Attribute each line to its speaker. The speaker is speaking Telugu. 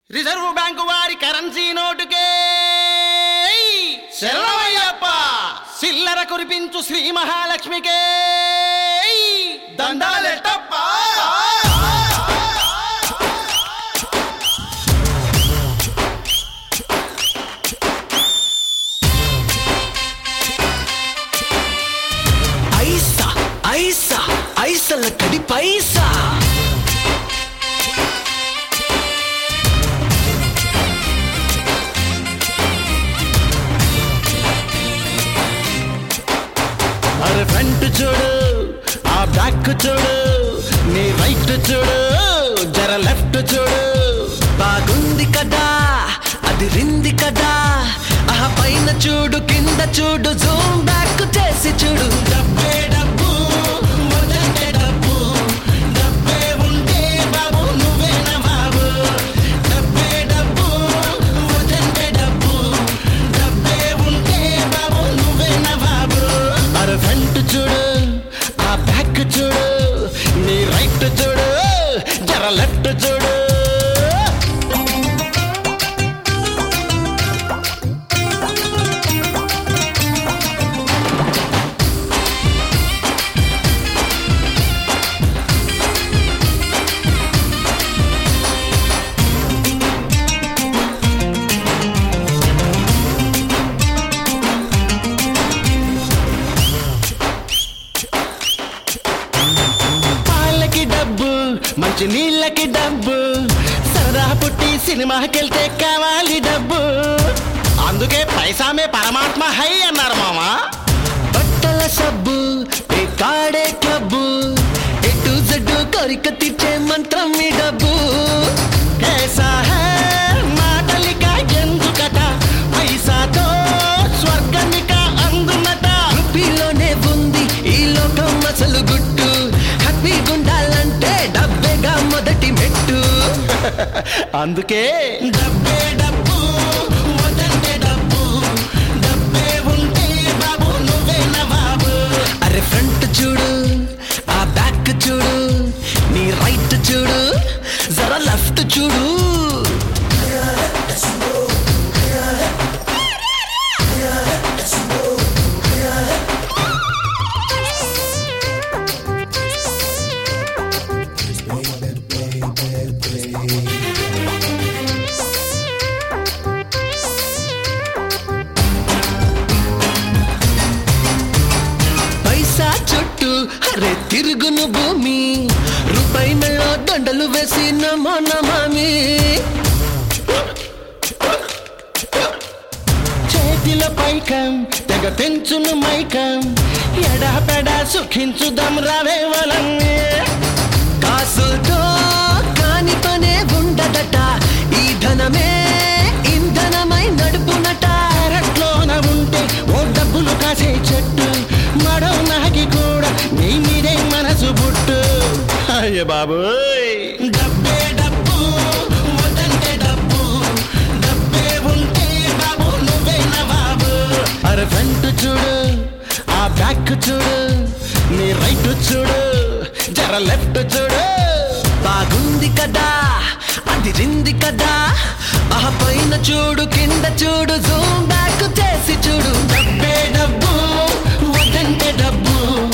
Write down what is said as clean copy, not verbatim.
Speaker 1: రిజర్వ్ బ్యాంకు వారి కరెన్సీ నోటుకే శరణమయ్యప్ప. చిల్లర కురిపించు శ్రీ మహాలక్ష్మికే దండాలెట్టప్ప.
Speaker 2: ఐసా ఐసా ఐసల కడి పైసా
Speaker 1: అరే ఫ్రంట్ చూడు, ఆ బ్యాక్ చూడు, నీ రైట్ చూడు, జర లెఫ్ట్ చూడు.
Speaker 2: బాగుంది కదా, అది రింది కదా, ఆహా పైన చూడు కింద చూడు, జూమ్ బ్యాక్ చేసి చూడు.
Speaker 1: డబ్బే డబ్బు మొదటే డబ్బు, డబ్బే ఉంటే బాబు నువ్వేన బాబు. డబ్బే డబ్బు మొదటే డబ్బు, డబ్బే ఉంటే బాబు నువ్వేన బాబు. అరే ఫ్రంట్ చూడు, ఆ బ్యాక్ చూడు, నీ రైట్ చూడు, జర లెఫ్ట్ చూడు. పాలకి డబ్బు, మంచి నీళ్ళకి డబ్బు, సరదా పుట్టి సినిమాకెళ్తే కావాలి డబ్బు. అందుకే పైసామే పరమాత్మ హై అన్నారు మామా.
Speaker 2: బట్టల సబ్బు, ఏ కాడే క్లబ్బు, ఎటు జడ్డు కోరిక తీర్చే మంత్రం మీ డబ్బు.
Speaker 1: కేసా హై మాటలిక ఎందుకట, పైసాతో స్వర్గమిక అందునట.
Speaker 2: రూపీలోనే ఉంది ఈ లోకం అసలు గుట్టు, హ్యాపీ గుండాలంటే డబ్బేగా మొదటి మెట్టు.
Speaker 1: అందుకే డబ్బే డబ్బు మొదటే డబ్బు, డబ్బే ఉంటే బాబు నువ్వేన బాబు.
Speaker 2: అరే ఫ్రంట్ చూడు, ఆ బ్యాక్ చూడు, నీ రైట్ చూడు, జర లెఫ్ట్ చూడు. పైసా చుట్టూ అరే తిరుగును భూమి, రూపాయి మెళ్ళో దండలు వేసి నమో నమామి.
Speaker 1: చేతిలో పైకం తెగ తెంచును మైకం, ఎడాపెడా సుఖించుదాం రావే వలన్నే.
Speaker 2: కాసుతో కాని పనే ఉండదట, ఈ ధనమే ఇంధనమై నడుపునట.
Speaker 1: పెరట్లోన ఉంటే ఓ డబ్బులు కాసే చెట్టు, మడో నాకి కూడా నీ మీదే మనసు పుట్టు. అయ్య బాబోయ్ డబ్బే డబ్బు మొదటే డబ్బు, డబ్బే ఉంటే బాబు నువ్వేన బాబు. అరే ఫ్రంట్ చూడు, ఆ బ్యాక్ చూడు, నీ రైట్ చూడు, జర లెఫ్ట్ చూడు.
Speaker 2: బాగుంది కదా, అది రింది కదా, ఆ పైన చూడు కింద చూడు, జూమ్ బ్యాక్ చేసి చూడు.
Speaker 1: డబ్బే డబ్బు మొదటే డబ్బు,